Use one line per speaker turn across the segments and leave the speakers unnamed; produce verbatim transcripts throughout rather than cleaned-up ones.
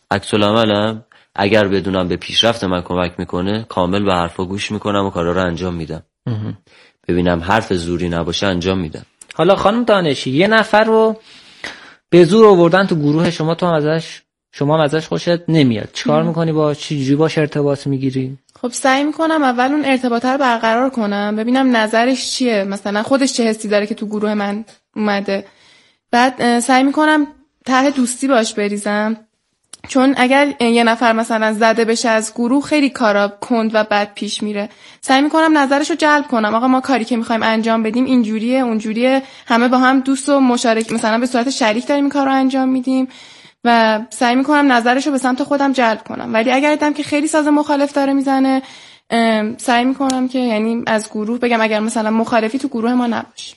عکس العملم اگر بدونم به پیشرفت من کمک میکنه کامل به حرفا گوش میکنم و کارا رو انجام میدم. ببینم حرف زوری نباشه انجام میدم.
حالا خانم دانشی یه نفر رو به زور آوردن تو گروه شما، تو ازش شما هم ازش خوشت نمیاد، چیکار میکنی؟ با چجوری باش ارتباط میگیری؟
خب سعی میکنم اول اون ارتباط رو برقرار کنم، ببینم نظرش چیه، مثلا خودش چه حسی داره که تو گروه من اومده. بعد سعی میکنم ته دوستی باش بریزم، چون اگر یه نفر مثلا زده بشه از گروه خیلی کارا کند و بد پیش میره. سعی میکنم نظرش رو جلب کنم، آقا ما کاری که میخوایم انجام بدیم اینجوریه اونجوریه، همه با هم دوست و مشارک مثلا به صورت شریک داریم این کار رو انجام میدیم و سعی میکنم نظرش رو به سمت خودم جلب کنم. ولی اگر دیدم که خیلی ساز مخالف داره میزنه، سعی میکنم که یعنی از گروه بگم اگر مثلا مخالفی تو گروه ما نباشه.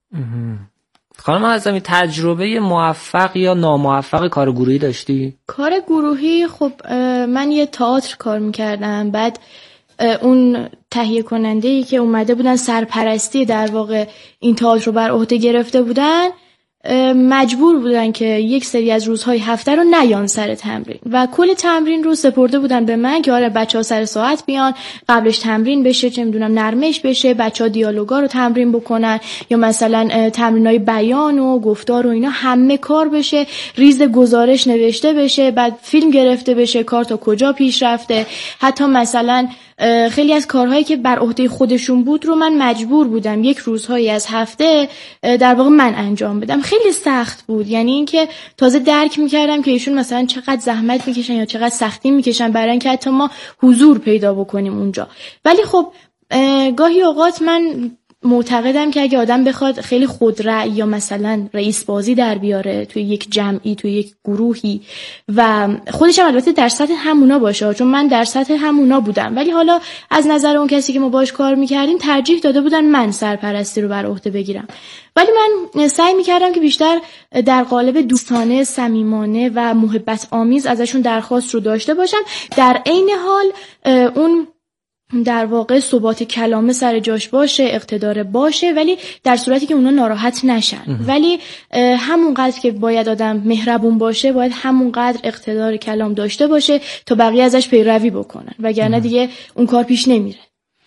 خانم اعظمی تجربه موفق یا ناموفق کار گروهی داشتی؟
کار گروهی خب من یه تئاتر کار میکردم، بعد اون تهیه کننده‌ای که اومده بودن سرپرستی در واقع این تئاتر رو بر عهده گرفته بودن مجبور بودن که یک سری از روزهای هفته رو نیان سر تمرین و کل تمرین رو سپرده بودن به من که آره بچه‌ها سر ساعت بیان، قبلش تمرین بشه، چه میدونم نرمش بشه، بچه‌ها دیالوگا رو تمرین بکنن یا مثلا تمرینای بیان و گفتار و اینا همه کار بشه، ریز گزارش نوشته بشه، بعد فیلم گرفته بشه کار تا کجا پیش رفته. حتی مثلا خیلی از کارهایی که بر عهده خودشون بود رو من مجبور بودم یک روزهایی از هفته در واقع من انجام بدم. خیلی سخت بود، یعنی اینکه تازه درک میکردم که ایشون مثلا چقدر زحمت میکشن یا چقدر سختی میکشن برای اینکه حتی ما حضور پیدا بکنیم اونجا. ولی خب گاهی اوقات من معتقدم که اگه آدم بخواد خیلی خودرأی یا مثلا رئیس بازی در بیاره توی یک جمعی، توی یک گروهی و خودش هم البته در سطح همونا باشه، چون من در سطح همونا بودم، ولی حالا از نظر اون کسی که ما باش کار میکردیم ترجیح داده بودن من سرپرستی رو بر عهده بگیرم. ولی من سعی میکردم که بیشتر در قالب دوستانه، صمیمانه و محبت آمیز ازشون درخواست رو داشته باشم، در عین حال اون در واقع ثبات کلامه سر جاش باشه، اقتدار باشه، ولی در صورتی که اونا ناراحت نشن. ولی همونقدر که باید آدم مهربون باشه باید همونقدر اقتدار کلام داشته باشه تا بقیه ازش پیروی بکنن، وگرنه دیگه اون کار پیش نمیره.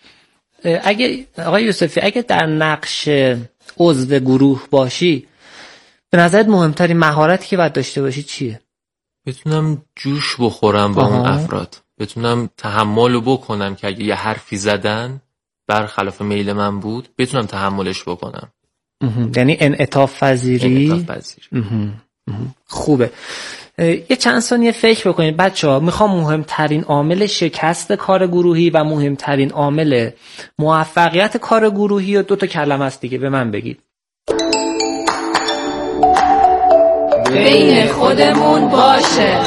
اگه آقای یوسفی اگه در نقش عضو گروه باشی، به نظرت مهمترین مهارتی که باید داشته باشی چیه؟
بتونم جوش بخورم با اون افراد، بتونم تحمل بکنم که اگه یه حرفی زدن برخلاف میل من بود بتونم تحملش بکنم.
یعنی انعطاف پذیری.
انعطاف پذیری.
خوبه. یه چند ثانیه فکر بکنید بچه‌ها. میخوام مهمترین عامل شکست کار گروهی و مهمترین عامل موفقیت کار گروهی و دو تا کلمه است دیگه به من بگید.
بین خودمون باشه.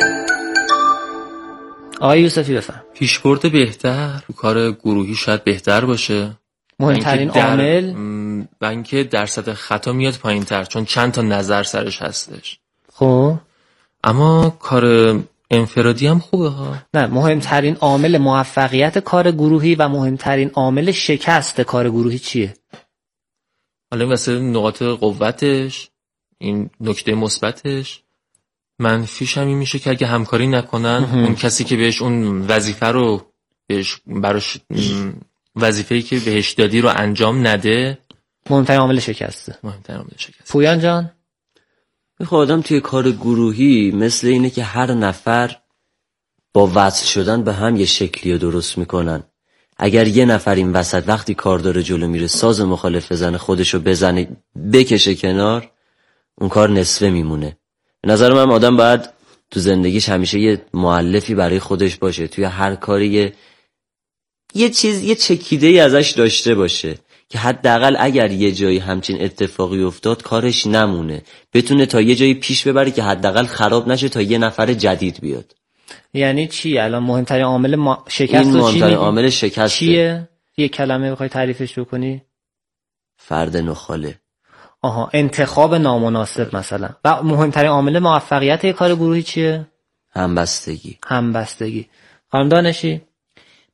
آقای یوسفی بفهم.
پیشبرد بهتر کار گروهی شاید بهتر باشه.
مهمترین عامل
و اینکه درصد خطا میاد پایین‌تر، چون چند تا نظر سرش هستش.
خب
اما کار انفرادی هم خوبه ها.
نه، مهمترین عامل موفقیت کار گروهی و مهمترین عامل شکست کار گروهی چیه؟
حالا مثلا نقاط قوتش، این نکته مثبتش، منفیش هم این میشه که اگه همکاری نکنن اون کسی که بهش اون وظیفه رو بهش براش وظیفه‌ای که بهش دادی رو انجام نده،
مهمترین عامل شکسته.
مهمترین عامل شکسته.
پویان جان،
میخوام آدم توی کار گروهی مثل اینه که هر نفر با وصل شدن به هم یه شکلی رو درست میکنن. اگر یه نفر این وسط وقتی کار داره جلو میره ساز مخالف بزنه، خودشو بزنه بکشه کنار، اون کار نصفه میمونه. به نظر من آدم باید تو زندگیش همیشه یه مؤلفی برای خودش باشه، توی هر کاری یه, یه چیز یه چکیده‌ای ازش داشته باشه که حداقل اگر یه جایی همچین اتفاقی افتاد کارش نمونه، بتونه تا یه جایی پیش ببره که حداقل خراب نشه تا یه نفر جدید بیاد.
یعنی چی الان مهمترین عامل ما... شکست
این مهمترین عامل شکست
چیه؟ یه کلمه بخوای تعریفش بکنی؟
فرد نخاله.
آها، انتخاب نامناسب مثلا. و مهمترین عامل موفقیت یه کار گروهی چیه؟
همبستگی.
همبستگی. خانم دانشی؟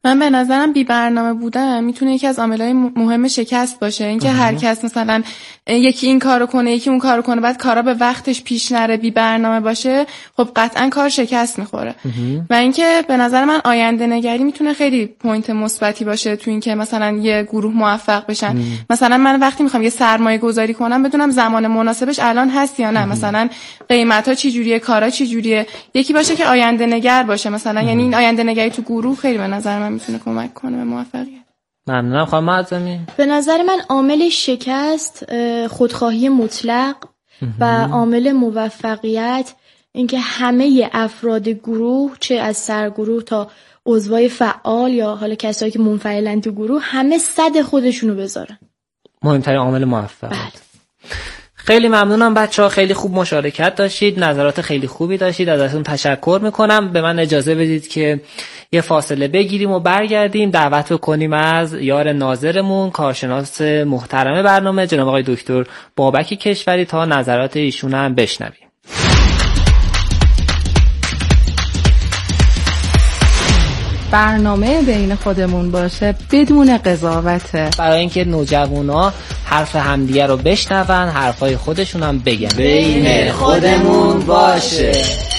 من به نظرم بی برنامه بودن میتونه یکی از عاملای مهم شکست باشه. اینکه هر کس مثلا یکی این کارو کنه یکی اون کارو کنه بعد کارا به وقتش پیش نره، بی برنامه باشه، خب قطعا کار شکست میخوره. و اینکه به نظر من آینده نگری میتونه خیلی پوینت مثبتی باشه تو اینکه مثلا یه گروه موفق بشن. ام. مثلا من وقتی میخوام یه سرمایه گذاری کنم بدونم زمان مناسبش الان هست یا نه. ام. مثلا قیمتا چی جوریه، کارا چی جوریه، یکی باشه که آینده نگر باشه مثلا. ام. یعنی این آینده نگری تو گروه خیلی به نظر من میتونه کمک کنه به موفقیت.
ممنونم خانم معظمی.
به نظر من عامل شکست خودخواهی مطلق و عامل موفقیت اینکه همه افراد گروه، چه از سرگروه تا عضوای فعال یا حالا کسایی که منفعلن تو گروه، همه صد خودشونو بذارن.
مهمترین عامل موفقیت.
بله.
خیلی ممنونم بچه‌ها، خیلی خوب مشارکت داشتید، نظرات خیلی خوبی داشتید، ازتون تشکر میکنم. به من اجازه بدید که یه فاصله بگیریم و برگردیم، دعوت بکنیم از یار ناظرمون، کارشناس محترم برنامه جناب آقای دکتر بابک کشوری تا نظرات ایشون هم بشنویم.
برنامه بین خودمون باشه بدون قضاوت،
برای اینکه نوجوانا حرف همدیگه رو بشنون، حرفای خودشون هم بگن.
بین خودمون باشه.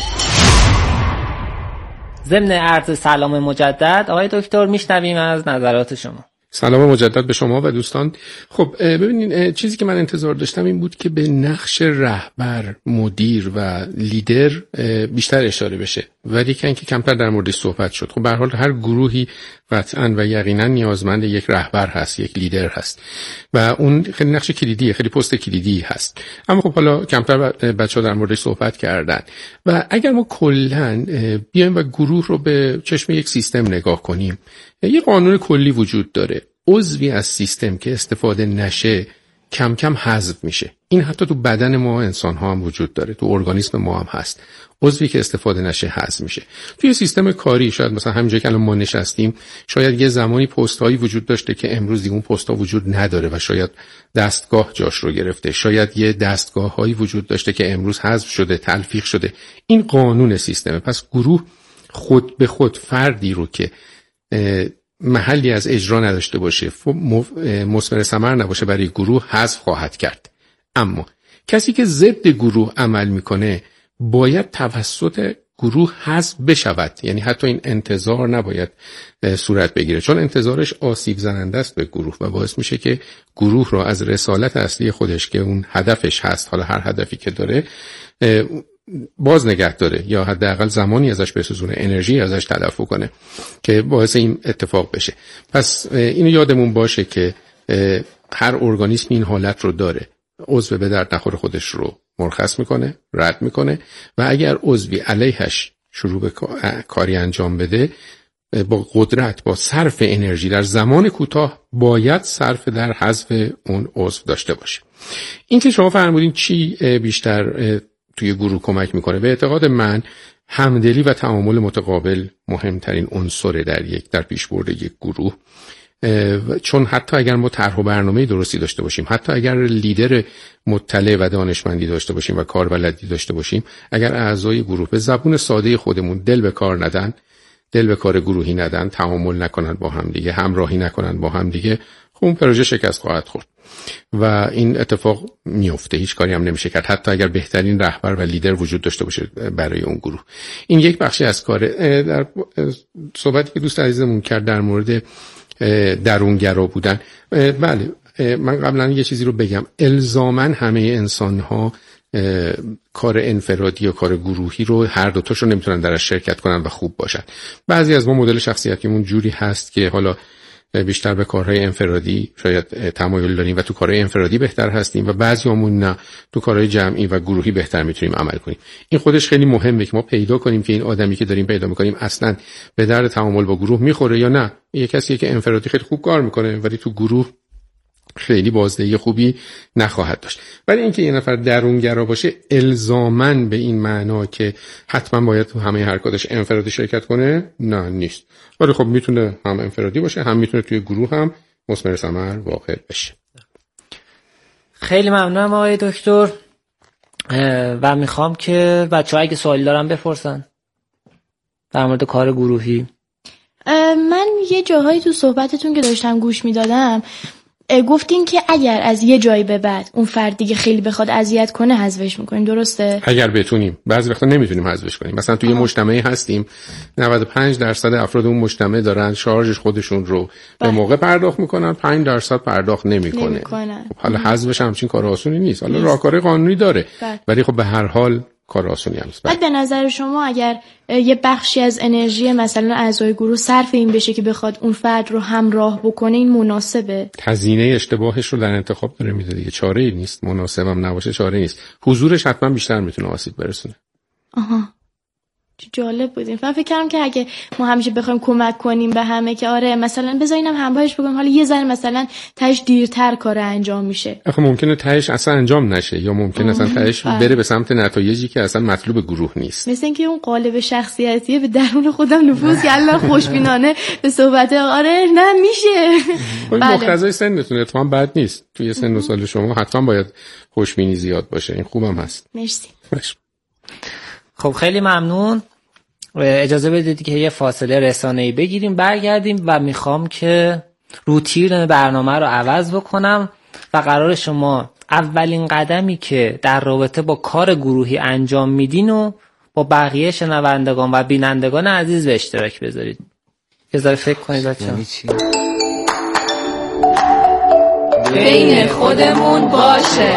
ضمن عرض سلام مجدد آقای دکتر میشنویم از نظرات شما.
سلام مجدد به شما و دوستان. خب ببینین، چیزی که من انتظار داشتم این بود که به نقش رهبر، مدیر و لیدر بیشتر اشاره بشه، ولی که اینکه کمتر در موردش صحبت شد. خب به هر حال هر گروهی قطعاً و یقینا نیازمند یک رهبر هست، یک لیدر هست و اون خیلی نقش کلیدیه، خیلی پست کلیدی هست. اما خب حالا کمتر بچه‌ها در موردش صحبت کردن و اگر ما کلاً بیایم و گروه رو به چشم یک سیستم نگاه کنیم، یه قانون کلی وجود داره. عضوی از سیستم که استفاده نشه کم کم حذف میشه. این حتی تو بدن ما انسان ها هم وجود داره، تو ارگانیسم ما هم هست. عضوی که استفاده نشه حذف میشه. توی سیستم کاری شاید مثلا همینجا که الان ما نشستیم، شاید یه زمانی پست هایی وجود داشته که امروز دیگه اون پست ها وجود نداره و شاید دستگاه جاش رو گرفته. شاید یه دستگاه هایی وجود داشته که امروز حذف شده، تلفیق شده. این قانون سیستمه. پس گروه خود به خود فردی رو که محلی از اجرا نداشته باشه، مثمر ثمر نباشه برای گروه، حذف خواهد کرد. اما کسی که ضد گروه عمل میکنه باید توسط گروه حذف بشود. یعنی حتی این انتظار نباید صورت بگیره، چون انتظارش آسیب زننده است به گروه و باعث میشه که گروه را از رسالت اصلی خودش که اون هدفش هست، حالا هر هدفی که داره، باز نگه داره یا حداقل زمانی ازش بسوزونه، انرژی ازش تلف کنه که باعث این اتفاق بشه. پس اینو یادمون باشه که هر ارگانیسم این حالت رو داره. عضو به درد نخور خودش رو مرخص میکنه، رد میکنه و اگر عضوی علیهش شروع به کاری انجام بده، با قدرت، با صرف انرژی در زمان کوتاه باید صرف در حذف اون عضو داشته باشه. این که شما فرمودین چی بیشتر توی گروه کمک میکنه، به اعتقاد من همدلی و تعامل متقابل مهمترین عنصر در یک در پیشبرد یک گروه. چون حتی اگر ما طرح و برنامه درستی داشته باشیم، حتی اگر لیدر مطلع و دانشمندی داشته باشیم و کاربلدی داشته باشیم، اگر اعضای گروه به زبون ساده خودمون دل به کار ندن، دل به کار گروهی ندن، تعامل نکنن با هم دیگه، همراهی نکنن با هم دیگه، خب اون پروژه شکست خواهد خورد و این اتفاق میفته. هیچ کاری هم نمیشه کرد حتی اگر بهترین رهبر و لیدر وجود داشته باشه برای اون گروه. این یک بخشی از کاره. در صحبتی که دوست عزیزمون کرد در مورد درونگرا بودن، بله من قبلا یه چیزی رو بگم، الزاماً همه انسان‌ها کار انفرادی یا کار گروهی رو هر دو تاشو نمیتونن درش شرکت کنن و خوب باشن. بعضی از ما مدل شخصیتیمون جوری هست که حالا بیشتر به کارهای انفرادی شاید تمایل داریم و تو کارهای انفرادی بهتر هستیم و بعضیامون نه، تو کارهای جمعی و گروهی بهتر میتونیم عمل کنیم. این خودش خیلی مهمه که ما پیدا کنیم که این آدمی که داریم پیدا میکنیم اصلا به درد تعامل با گروه میخوره یا نه. یه کسی که انفرادی خیلی خوب کار میکنه ولی تو گروه خیلی بازدهی خوبی نخواهد داشت. ولی اینکه یه نفر درونگرا باشه الزاماً به این معنا که حتما باید تو همه حرکاتش انفرادی شرکت کنه، نه نیست. ولی خب میتونه هم انفرادی باشه، هم میتونه توی گروه هم مثمر ثمر واقع بشه.
خیلی ممنونم آقای دکتر و میخوام که بچه‌ها اگه سوالی دارن بپرسن در مورد کار گروهی.
من یه جاهایی تو صحبتتون که داشتم گوش میدادم گفتین که اگر از یه جایی به بعد اون فرد دیگه خیلی بخواد اذیت کنه حذفش میکنین، درسته؟
اگر بتونیم. بعضی وقتا نمیتونیم حذفش کنیم. مثلا توی یه مجتمعی هستیم نود و پنج درصد افراد اون مجتمع دارن شارژ خودشون رو به موقع پرداخت میکنن، پنج درصد پرداخت نمیکنه. خب حالا حذفش همچین کار آسونی نیست. حالا راهکار قانونی داره بله. ولی خب به هر حال کار آسونی هم نیست.
بعد به نظر شما اگر یه بخشی از انرژی مثلا اعضای گروه صرف این بشه که بخواد اون فرد رو همراه بکنه، این مناسبه؟
هزینه اشتباهش رو در انتخاب داره میده دیگه، چاره ای نیست. مناسبم نباشه چاره نیست. حضورش حتما بیشتر میتونه آسیب برسونه.
آها جالب بودیم. من فکر کردم که اگه ما همیشه بخوایم کمک کنیم به همه که آره مثلا بذارینم همراهش بگم، حالا یه ذره مثلا تهش دیرتر کار انجام میشه.
آخه ممکنه تهش اصلا انجام نشه یا ممکنه اصلا تهش بره به سمت نتایجی که اصلا مطلوب گروه نیست.
مثل اینکه اون قالب شخصیتیه به درون خودم نفوذ کرده، خوشبینانه به صحبت آره نه میشه.
بله. مقتضای سنتون اتفاقا بد نیست. توی سن و سال شما حتما باید خوشبینی زیاد باشه. این خوبم هست.
مرسی.
خب خیلی ممنون. اجازه بدید که یه فاصله رسانه‌ای بگیریم برگردیم و میخوام که روتین برنامه رو عوض بکنم و قرار شما اولین قدمی که در رابطه با کار گروهی انجام میدین و با بقیه شنوندگان و بینندگان عزیز به اشتراک بذارید. یه ذره فکر کنید بچه‌ها.
بین خودمون باشه.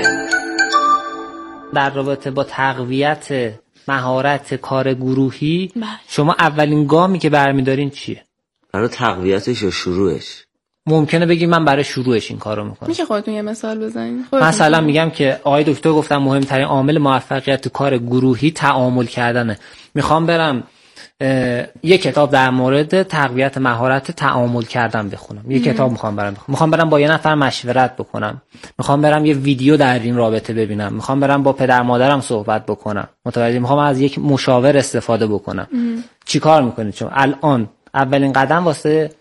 در رابطه با تقویت مهارت کار گروهی شما اولین گامی که برمیدارین چیه؟
برای تقویتش یا شروعش؟
ممکنه بگی من برای شروعش این کارو میکنم.
میشه خودتون یه مثال بزنید؟
مثلا میگم که آقای دکتر گفتم مهمترین عامل موفقیت تو کار گروهی تعامل کردنه. میخوام برم یه کتاب در مورد تقویت مهارت تعامل کردن بخونم. یه کتاب میخوام برم بخونم. میخوام برم با یه نفر مشورت بکنم. میخوام برم یه ویدیو در این رابطه ببینم. میخوام برم با پدر مادرم صحبت بکنم. متوجه؟ میخوام از یک مشاور استفاده بکنم. چیکار میکنید شما الان؟ اولین قدم واسه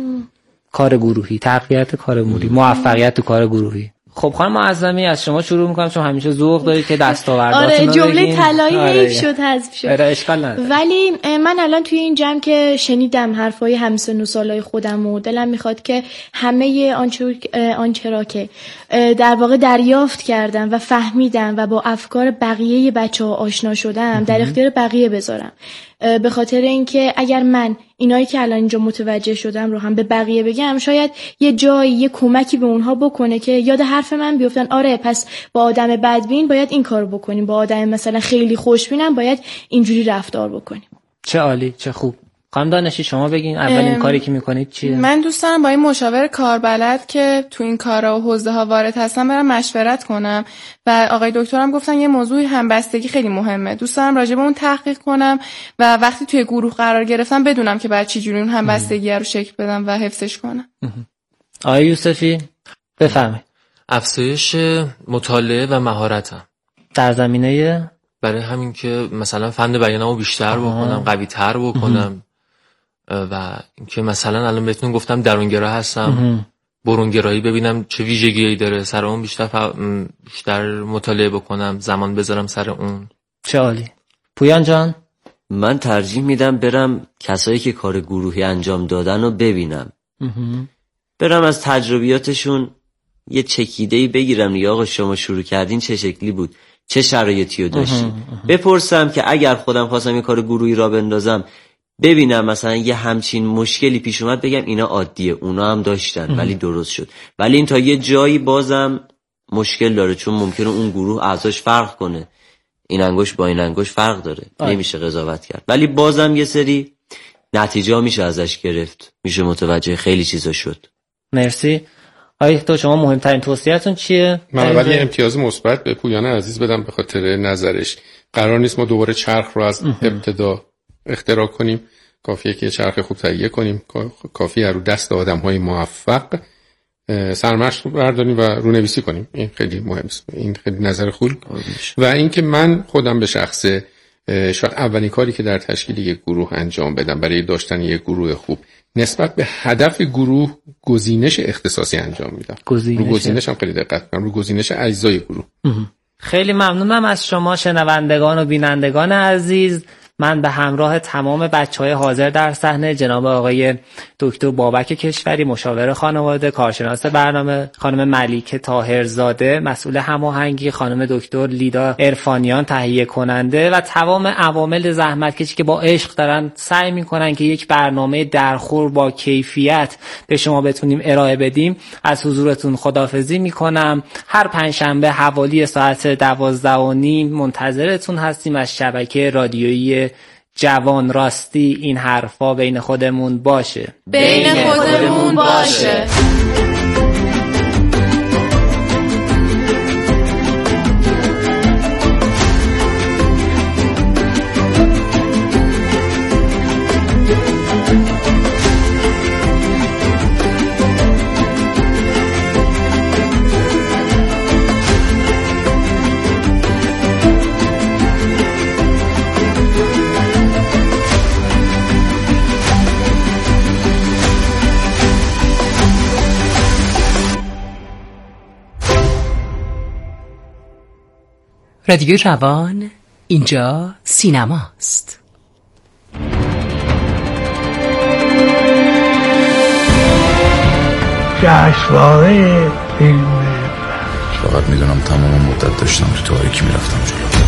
کار گروهی، تقویت کار گروهی، موفقیت تو کار گروهی. خب خانم معظمی از شما شروع میکنم چون همیشه ذوق دارید که دستاورداتون
آره جمله طلایی حیف شد حذف شد.
آره اشکال نداره.
ولی من الان توی این جمع که شنیدم حرفای همسن و سالای خودم و دلم میخواد که همه آنچه آنچه را که در واقع دریافت کردم و فهمیدم و با افکار بقیه بچه‌ها آشنا شدم در اختیار بقیه بذارم. به خاطر اینکه اگر من اینایی که الان اینجا متوجه شدم رو هم به بقیه بگم شاید یه جایی یه کمکی به اونها بکنه که یاد حرف من بیفتن. آره پس با آدم بدبین باید این کارو بکنیم، با آدم مثلا خیلی خوشبینم باید اینجوری رفتار بکنیم.
چه عالی، چه خوب. خانم دانشی شما بگین اولین کاری که میکنید چیه؟
من دوست دارم با این مشاور کاربلد که تو این کارا و حوزه ها وارد هستن برام مشورت کنم و آقای دکترم گفتن یه موضوع همبستگی خیلی مهمه. دوست دارم راجع به اون تحقیق کنم و وقتی توی گروه قرار گرفتم بدونم که بعد چه جوری اون همبستگی رو شکل بدم و حفظش کنم.
آقای یوسفی بفرمایید.
افزایش مطالعه و مهارتم
در زمینه
برای همین که مثلا فن بیانمو بیشتر بکنم، قوی‌تر بکنم و اینکه مثلا الان بهتون گفتم درونگرا هستم، برونگرایی ببینم چه ویژگیایی داره، سر اون بیشتر ف... بیشتر مطالعه بکنم، زمان بذارم سر اون.
چه عالی. پویان جان؟
من ترجیح میدم برم کسایی که کار گروهی انجام دادن رو ببینم. برم از تجربیاتشون یه چکیده‌ای بگیرم. یا آقا شما شروع کردین چه شکلی بود؟ چه شرایطی رو داشتین؟ بپرسم که اگر خودم خواستم یه کار گروهی را بندازم ببینم مثلا یه همچین مشکلی پیش اومد بگم اینا عادیه، اونا هم داشتن ولی درست شد. ولی این تا یه جایی بازم مشکل داره چون ممکنه اون گروه اعضاش فرق کنه، این انگوش با این انگوش فرق داره، نمیشه قضاوت کرد. ولی بازم یه سری نتیجه میشه ازش گرفت، میشه متوجه خیلی چیزا شد.
مرسی. آیا تو شما مهمترین توصیه‌تون چیه؟
من ولی امتیاز مثبت به پویان عزیز بدم به خاطر نظرش. قرار نیست ما دوباره چرخ رو از ابتدا اختراع کنیم، کافیه که چرخ خوب تهیه کنیم، کافیه رو دست آدم‌های موفق سرمشق برداریم و رونویسی کنیم. این خیلی مهمه. این خیلی نظر خوب. و اینکه من خودم به شخصه شاید اولین کاری که در تشکیل یک گروه انجام بدم برای داشتن یک گروه خوب نسبت به هدف گروه گزینش اختصاصی انجام میدم. رو گزینش هم خیلی دقت کنم، رو گزینش اجزای گروه.
خیلی ممنونم از شما شنوندگان و بینندگان عزیز من به همراه تمام بچهای حاضر در صحنه، جناب آقای دکتر بابک کشوری مشاور خانواده، کارشناس برنامه، خانم ملیکه طاهرزاده مسئول هماهنگی، خانم دکتر لیدا عرفانیان تهیه کننده و تمام عوامل زحمتکشی که با عشق دارن سعی میکنن که یک برنامه درخور با کیفیت به شما بتونیم ارائه بدیم، از حضورتون خداحافظی میکنم. هر پنجشنبه حوالی ساعت دوازده و نیم منتظرتون هستیم از شبکه رادیویی جوان. راستی این حرفا بین خودمون باشه،
بین خودمون باشه.
رادیو جوان، اینجا سینماست.
جشنواره فیلم
فقط میدونم تمام مدت داشتم تو تاریکی میرفتم جلو.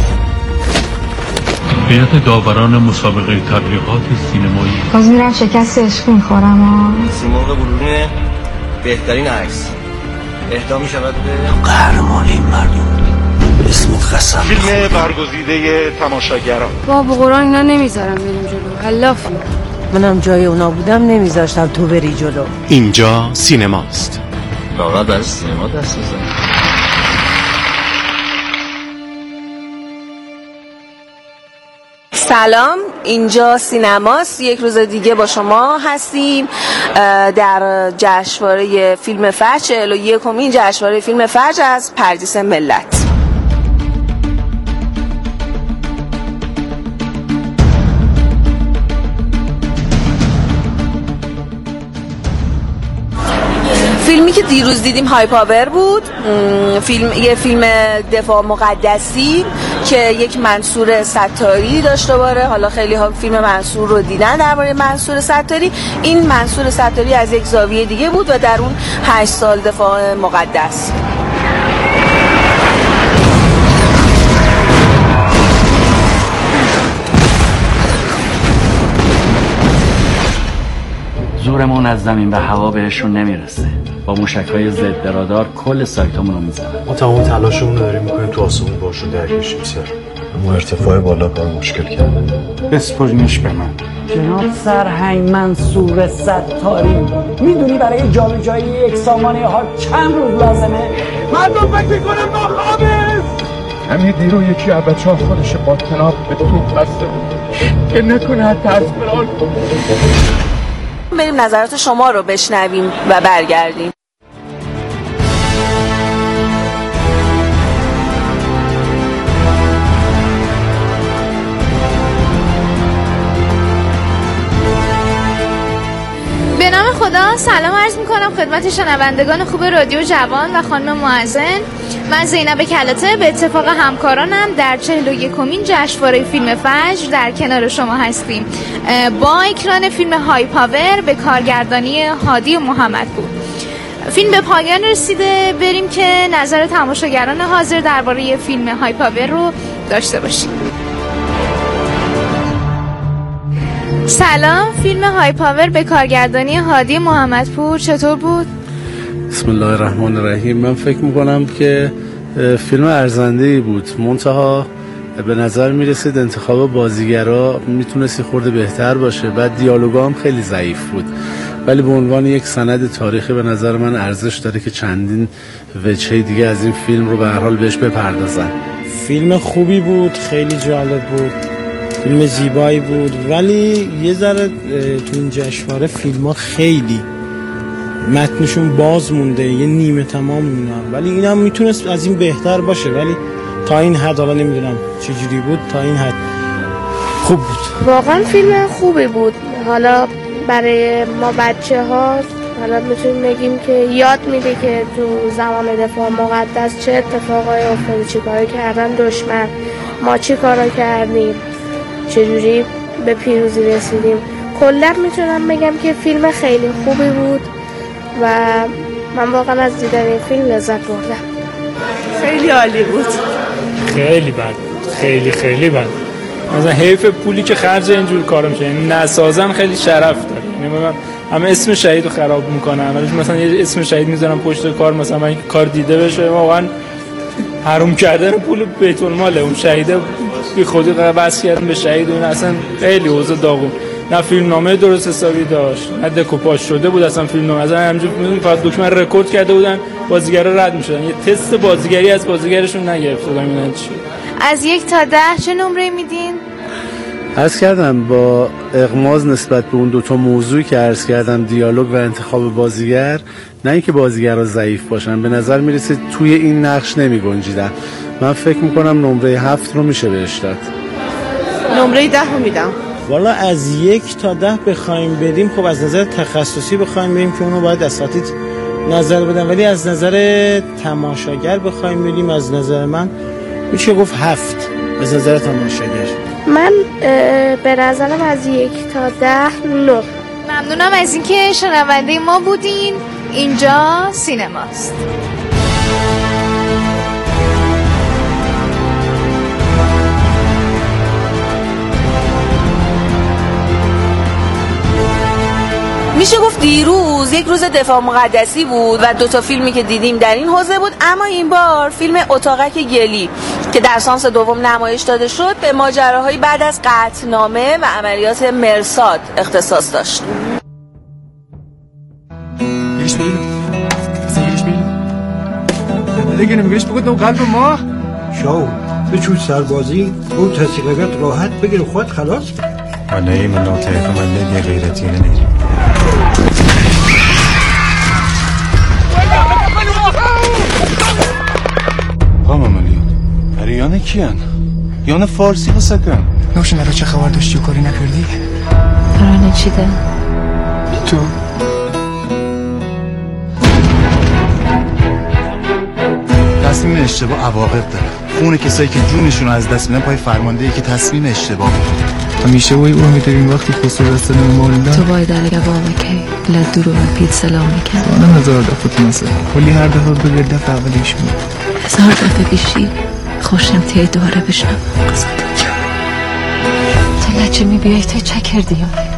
هیئت داوران مسابقه تبلیغات سینمایی.
باز میرم شکست عشق میخورم.
سیمرغ بلورین بهترین عکس اهدا میشود به
قهرمان این مردم. اسم قسم
فیلم برگزیده تماشاگران.
بابا قرآن اینا نمیذارم بریم جلو. الاف
منم جای اونا بودم نمیذاشتم تو بری جلو.
اینجا سینماست.
واقعا در سینما دست بزن.
سلام، اینجا سینماست. یک روز دیگه با شما هستیم در جشنواره فیلم فجر، چهل و یکمین جشنواره فیلم فجر از پردیس ملت. فیلمی که دیروز دیدیم های پاور بود، فیلم یه فیلم دفاع مقدسی که یک منصور ستاری داشت. دوباره حالا خیلی ها فیلم منصور رو دیدن درباره منصور ستاری. این منصور ستاری از یک زاویه دیگه بود و در اون هشت سال دفاع مقدس.
زورمون از زمین به هوا بهشون نمیرسه. با موشک‌های ضد رادار کل سایتامون رو میزنن.
ما تمام تلاشمون رو داریم میکنیم تو آسمون باشو درگیرشیم سر. اما ارتفاع بالا کار مشکل کرده.
بسپرینش به من.
جناب سرهنگ منصور ستاری، میدونی برای جابجایی یک سامانه ها چند روز لازمه؟
مردم فکر میکنم ناخوابه.
همین دیرو یکی از بچه‌ها خودش با تناب به توپ بسته بود که نکنه حتی از فرار کنه.
بریم نظرات شما رو بشنویم و برگردیم.
به نام خدا سلام عرض میکنم خدمت شنوندگان خوب رادیو جوان و خانم معزن. من زینب کلاته به اتفاق همکارانم در چهل و یکمین جشنواره فیلم فجر در کنار شما هستیم با اکران فیلم های پاور به کارگردانی هادی محمدپور. فیلم به پایان رسیده. بریم که نظر تماشاگران حاضر درباره فیلم های پاور رو داشته باشیم. سلام، فیلم های پاور به کارگردانی هادی محمدپور چطور بود؟
بسم الله الرحمن الرحیم. من فکر میکنم که فیلم ارزنده‌ای بود، منتها به نظر میرسید انتخاب بازیگرا میتونستی خورده بهتر باشه. بعد دیالوگا هم خیلی ضعیف بود، ولی به عنوان یک سند تاریخی به نظر من ارزش داره که چندین وجه دیگه از این فیلم رو به هر حال بهش بپردازن.
فیلم خوبی بود، خیلی جالب بود، فیلم زیبایی بود، ولی یه ذره تو این جشنواره فیلم‌ها خیلی متنشون باز مونده، یه نیمه تمام موندن، ولی اینم میتونست از این بهتر باشه، ولی تا این حد حالا نمیدونم چجوری بود، تا این حد خوب بود.
واقعا فیلم خوبی بود. حالا برای ما بچه ها حالا میتونیم بگیم که یاد میده که تو زمان دفاع مقدس چه اتفاقای افتاده، چی کار کردن دشمن، ما چی کارا کردیم، چجوری به پیروزی رسیدیم. کلا میتونم بگم که فیلم خیلی خوبی بود و من واقعا از دیدن این فیلم لذت بردم.
خیلی عالی بود.
خیلی بد، خیلی خیلی بد. مثلا حیف پولی که خرج اینجور کارا میشه. نسازن خیلی شرف داره. یعنی من همه اسم شهید رو خراب میکنن، ولی مثلا یه اسم شهید میذارم پشت کار، مثلا من کار دیده بشه، واقعا حروم کردن پول بیت الماله. اون شهیده بی خودی وصل کردن به شهید و این اصلا خیلی اوضاع داغون. نه فیلم نامه درست حسابی داشت، نه دکوپاژ شده بود اصلا فیلم نامه. اصلا همینجوری فقط دکمه رکورد کرده بودن، بازیگرا رد میشدن، یه تست بازیگری از بازیگرشون نگرفته بودن. اینا چی؟
از یک تا ده چه نمره میدین؟
عرض کردم با اغماض نسبت به اون دوتا موضوعی که عرض کردم، دیالوگ و انتخاب بازیگر، نه اینکه بازیگرها ضعیف باشن، به نظر میرسه توی این نقش نمی گنجیدن. من فکر میکنم نمره هفت رو میشه بهش داد.
نمره ده رو میدم.
والا از یک تا ده بخوایم بدیم، خب از نظر تخصصی بخوایم بریم که اونو باید اساتید نظر بدن، ولی از نظر تماشاگر بخوایم بریم، از نظر من میشه گفت هفت. از نظر تماشاگر
من به نظرم از یک تا ده نه.
ممنونم از اینکه شنونده ما بودین. اینجا سینماست.
میشه گفت دیروز یک روز دفاع مقدسی بود و دو تا فیلمی که دیدیم در این حوزه بود، اما این بار فیلم اتاقک گلی که در سانس دوم نمایش داده شد به ماجراهای بعد از قطعنامه و عملیات مرصاد اختصاص داشت.
یکیش بگیرم مثلا یکیش بگیرم دیگه نمیگوش بگود نو قلب ما
شاو بچود سربازی او تصیقیت راحت بگیر خود خلاص.
من نهی من ناتعیف من نهی غیرتی نهی قام عملیات پریانه کیان؟ یانه فارسی بسکن
نوشن الان چه خبر داشتی و کاری نکردی؟
پرانه چی ده؟
تو
تصمیم اشتباه عواقب داره. خون کسایی که جونشون از دست میدن پای فرماندهی که تصمیم اشتباه بود.
همیشه وای اون میداریم وقتی خسرو دست نمالدن
تو باید علیه واقعی لدو رو و پیت سلام میکن.
آنم هزار دفعه تو نسه ولی هر دفعه بگر دفعه اولیش بود
هزار دفعه بیشی خوشم تیه دواره بشنم. تو لچه میبیایی تو چه کردی یاره؟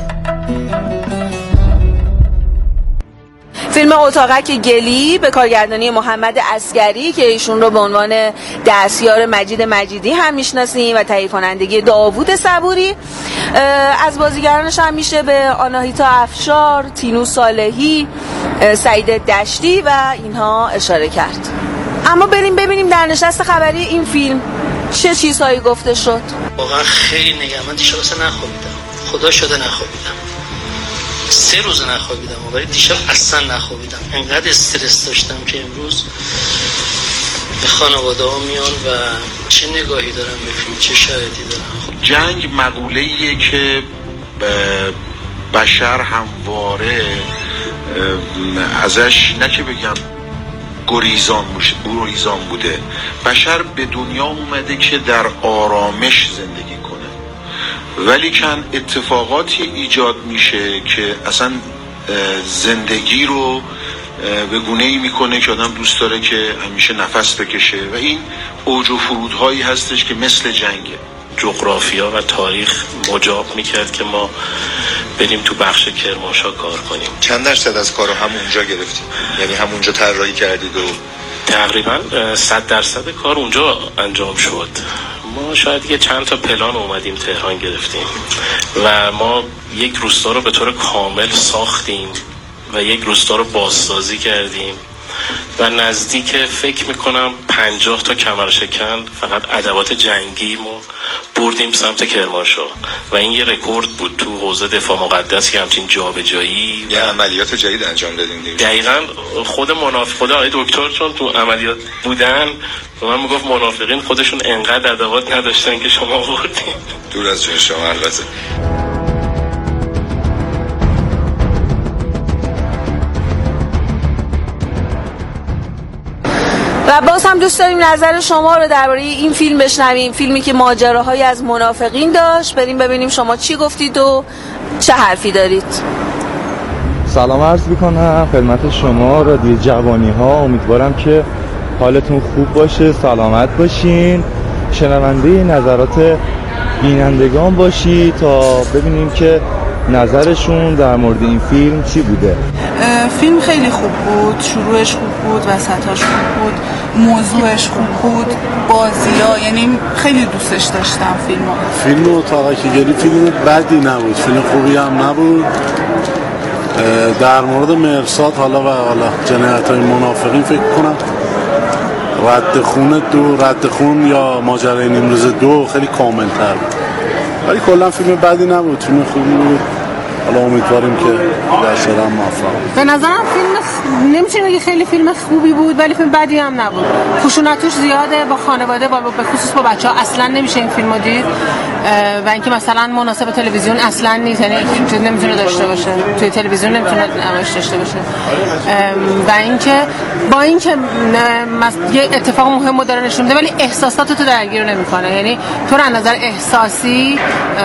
فیلم اتاقک گلی به کارگردانی محمد عسگری که ایشون رو به عنوان دستیار مجید مجیدی هم میشناسیم و تهیه کنندگی داوود صبوری، از بازیگرانش هم میشه به آناهیتا افشار، تینو صالحی، سعید دشتی و اینها اشاره کرد. اما بریم ببینیم در نشست خبری این فیلم چه چیزهایی گفته شد.
واقعا خیلی نگران دیشب اصلا نخوابیدم، خدا شده نخوابیدم، سه روز نخوابیدم ولی دیشب اصلا نخوابیدم. انقدر استرس داشتم که امروز به خانواده ها میان و چه نگاهی دارم به فیلم، چه شاهدی دارم.
جنگ مقوله‌ایه که بشر همواره ازش نه که بگم گریزان گریزان بوده. بشر به دنیا اومده که در آرامش زندگی کنه، ولی کن اتفاقاتی ایجاد میشه که اصلا زندگی رو به گونه‌ای میکنه که آدم دوست داره که همیشه نفس بکشه و این اوج و فرودهایی هستش که مثل جنگه.
جغرافیا و تاریخ مجاب میکرد که ما بریم تو بخش کرمانشاه کار کنیم.
چند درصد از کارو همونجا گرفتیم؟ یعنی همونجا طراحی کردید و
تقریبا صد درصد کار اونجا انجام شد. ما شاید یه چند تا پلان اومدیم تهران گرفتیم و ما یک روستا رو به طور کامل ساختیم و یک روستا رو بازسازی کردیم و نزدیک فکر میکنم پنجاه تا کمرشکن فقط ادوات جنگیمون بردیم سمت کرمانشاه و این یه رکورد بود تو حوزه دفاع مقدس که همچین جابجایی
یه عملیات جدید انجام دادیم دیگه.
دقیقاً خود منافق خود آقای دکتر چون تو عملیات بودن و من میگفت منافقین خودشون انقدر ادوات نداشتن که شما بردین.
دور از جون شما البته.
و باز هم دوست داریم نظر شما رو درباره این فیلم بشنویم، فیلمی که ماجراهایی از منافقین داشت. بریم ببینیم شما چی گفتید و چه حرفی دارید.
سلام عرض میکنم خدمت شما رادیو جوانی ها. امیدوارم که حالتون خوب باشه، سلامت باشین، شنونده نظرات بینندگان باشی تا ببینیم که نظرشون در مورد این فیلم چی بوده.
فیلم خیلی خوب بود، شروعش خوب بود، وسطاش خوب بود، موضوعش خوب بود، بازی‌ها، یعنی خیلی دوستش داشتم فیلمو.
فیلم اتاقک گلی فیلم بدی نبود، فیلم خوبی هم نبود. در مورد مرصاد حالا و حالا جنایت‌های منافقین فکر کنم رد خون دو رد خون یا ماجرای نیمروز دو خیلی کامل‌تر بود، ولی کلا فیلم بدی نبود، فیلم خوبی بود. حالا امیدواریم که در سرم موفق.
به نظرم فیلم خ... نمیشه بگی خیلی فیلم خوبی بود ولی فیلم بدی هم نبود. خشونتش زیاده با خانواده، با به خصوص با بچه‌ها اصلا نمیشه این فیلمو دید و اینکه مثلا مناسب تلویزیون اصلا نیست، یعنی این فیلم نمیتونه داشته باشه، توی تلویزیون نمیتونه نمایش داشته باشه. و اینکه با اینکه یه اتفاق مهم داره نشون میده ولی احساساتتو درگیر نمیکنه، یعنی تو از نظر احساسی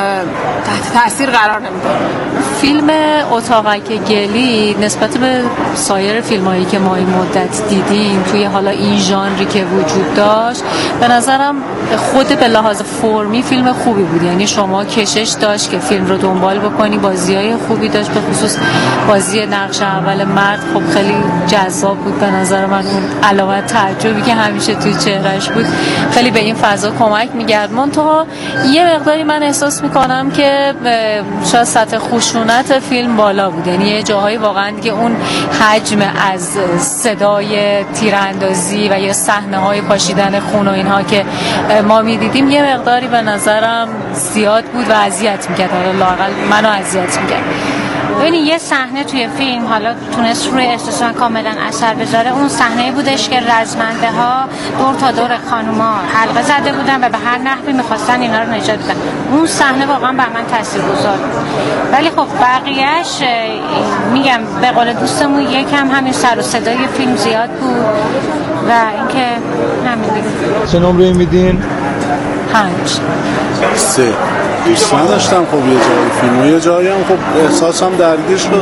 تحت تاثیر قرار نمیده.
فیلم اتاقک گلی نسبت به سایر فیلمایی که ما این مدت دیدیم توی حالا این ژانری که وجود داشت به نظرم خود به لحاظ فرمی فیلم خوبی بود، یعنی شما کشش داشت که فیلم رو دنبال بکنی، بازیای خوبی داشت، به خصوص بازی نقش اول مرد خب خیلی جذاب بود به نظر من. اون علامت تعجبی که همیشه توی چهرهش بود خیلی به این فضا کمک می‌کرد. منتها یه مقداری من احساس می‌کنم که شاید سطح خشونت فیلم بالا بود، یعنی یه جاهایی واقعا دیگه اون حجم از صدای تیراندازی و یا صحنه‌های پاشیدن خون و اینها که ما می‌دیدیم یه مقداری به نظرم زیاد بود و اذیت می‌کرد، حالا لااقل منو اذیت می‌کرد.
ببینید یه صحنه توی فیلم حالا تونست روی احساسم کاملا اثر بذاره، اون صحنه بودش که رزمنده ها دور تا دور خانوما حلقه زده بودن و به هر نحوی میخواستن اینا رو نجات بدن. اون صحنه واقعا بر من تاثیرگذار بود، ولی خب بقیه‌اش میگم به قول دوستمون یکم همین سر و صدای فیلم زیاد بود و اینکه همین دیگه.
چه نمره میدین؟
پنج.
سه. دوست نداشتم خب یه جایی فیلم و یه جایی هم خب احساسم درگیر شد،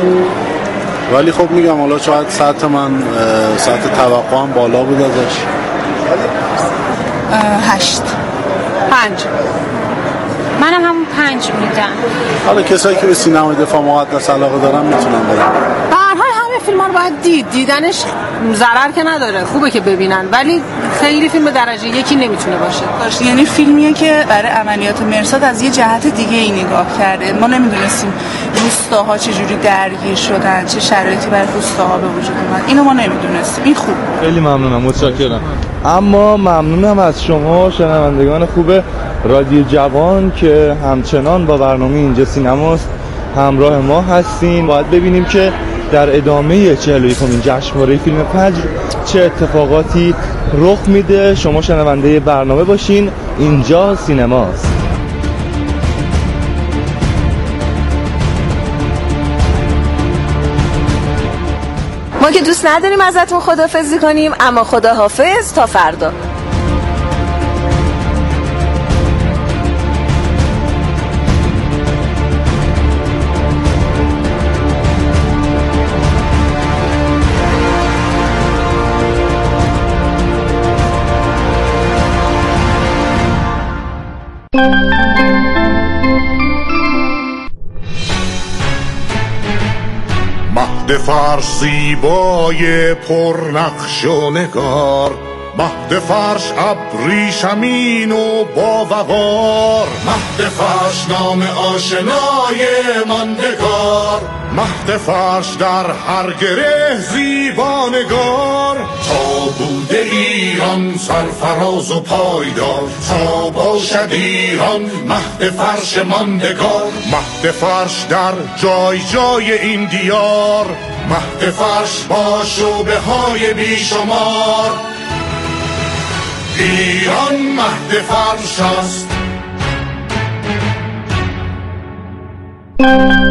ولی خب میگم حالا شاید سطح من سطح توقعم بالا بود ازش.
هشت. پنج.
منم همون پنج میدم.
حالا کسایی که به سینمای دفاع مقدس علاقه دارن میتونن برن.
به هر حال همه فیلم ها رو باید دید، دیدنش ضرر که نداره، خوبه که ببینن، ولی خیلی فیلم درجه یکی نمیتونه باشه.
یعنی فیلمیه که برای عملیات مرصاد از یه جهت دیگه ای نگاه کرده. ما نمیدونستیم روستاها چجوری درگیر شدن، چه شرایطی برای روستاها به وجود اومد، اینو ما نمیدونستیم. این خوب.
خیلی ممنونم، متشکرم. اما ممنونم از شما شنوندگان خوب رادیو جوان که همچنان با برنامه اینجا سینماست همراه ما هستین. باید ببینیم که در ادامه چهل و یکمین جشنواره فیلم فجر چه اتفاقاتی رخ میده. شما شنونده برنامه باشین، اینجا سینماست.
ما که دوست نداریم ازتون خداحافظی کنیم، اما خداحافظ تا فردا.
مهد فرش زیبای پرنقش و نگار، مهد فرش ابریشمین و با وقار، مهد فرش نام آشنای ماندگار، مهد فرش در هر گره زیبانگار. تا بوده ایران سرفراز و پایدار، تا باشد ایران مهد فرش ماندگار. مهد فرش در جای جای این دیار، مهد فرش با شعبه های بیشمار. ایران مهد فرش است.